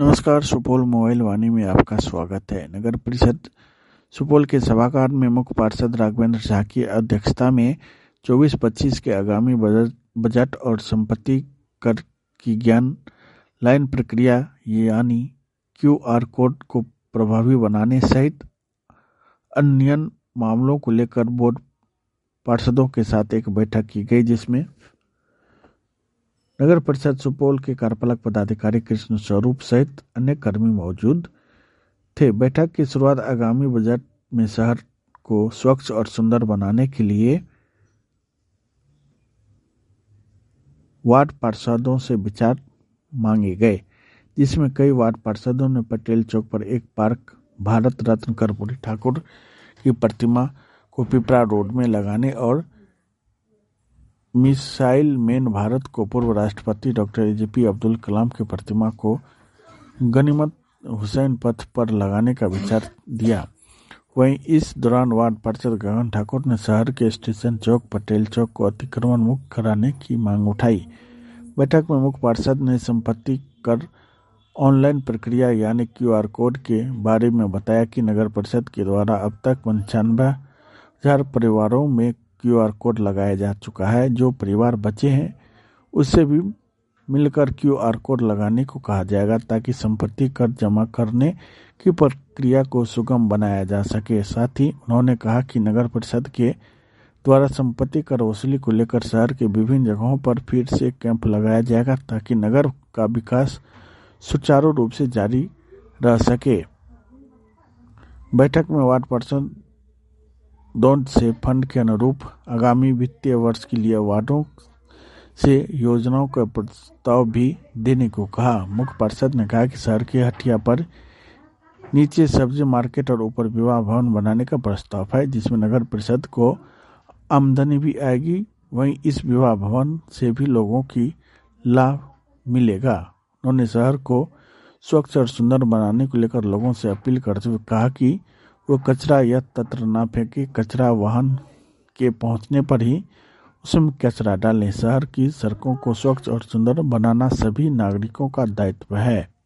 नमस्कार। सुपौल मोबाइल वाणी में आपका स्वागत है। नगर परिषद सुपौल के सभागार में मुख्य पार्षद राघवेंद्र झा की अध्यक्षता में 24-25 के आगामी बजट और संपत्ति कर की ज्ञान लाइन प्रक्रिया यानी QR कोड को प्रभावी बनाने सहित अन्य मामलों को लेकर बोर्ड पार्षदों के साथ एक बैठक की गई, जिसमें नगर परिषद सुपौल के कार्यपालक पदाधिकारी कृष्ण स्वरूप सहित अन्य कर्मी मौजूद थे। बैठक की शुरुआत आगामी बजट में शहर को स्वच्छ और सुंदर बनाने के लिए वार्ड पार्षदों से विचार मांगे गए, जिसमें कई वार्ड पार्षदों ने पटेल चौक पर एक पार्क, भारत रत्न कर्पूरी ठाकुर की प्रतिमा को पिपरा रोड में लगाने और मिसाइल मैन भारत को पूर्व राष्ट्रपति डॉक्टर APJ अब्दुल कलाम की प्रतिमा को गनीमत हुसैन पथ पर लगाने का विचार दिया। वहीं इस दौरान वार्ड पार्षद गगन ठाकुर ने शहर के स्टेशन चौक, पटेल चौक को अतिक्रमण मुक्त कराने की मांग उठाई। बैठक में मुख्य पार्षद ने संपत्ति कर ऑनलाइन प्रक्रिया यानी QR कोड के बारे में बताया कि नगर परिषद के द्वारा अब तक 95,000 परिवारों में QR कोड लगाया जा चुका है। जो परिवार बचे हैं उससे भी मिलकर QR कोड लगाने को कहा जाएगा, ताकि संपत्ति कर जमा करने की प्रक्रिया को सुगम बनाया जा सके। साथ ही उन्होंने कहा कि नगर परिषद के द्वारा संपत्ति कर वसूली को लेकर शहर के विभिन्न जगहों पर फिर से कैंप लगाया जाएगा, ताकि नगर का विकास सुचारू रूप से जारी रह सके। बैठक में वार्ड पार्षद डोंट से फंड के अनुरूप आगामी वित्तीय वर्ष के लिए वार्डों से योजनाओं का प्रस्ताव भी देने को कहा। मुख्य पार्षद ने कहा कि शहर के हटिया पर नीचे सब्जी मार्केट और ऊपर विवाह भवन बनाने का प्रस्ताव है, जिसमें नगर परिषद को आमदनी भी आएगी। वहीं इस विवाह भवन से भी लोगों की लाभ मिलेगा। उन्होंने शहर को स्वच्छ और सुंदर बनाने को लेकर लोगों से अपील करते हुए कहा कि वो कचरा यत्र न फेंके, कचरा वाहन के पहुंचने पर ही उसमें कचरा डालें। शहर की सड़कों को स्वच्छ और सुंदर बनाना सभी नागरिकों का दायित्व है।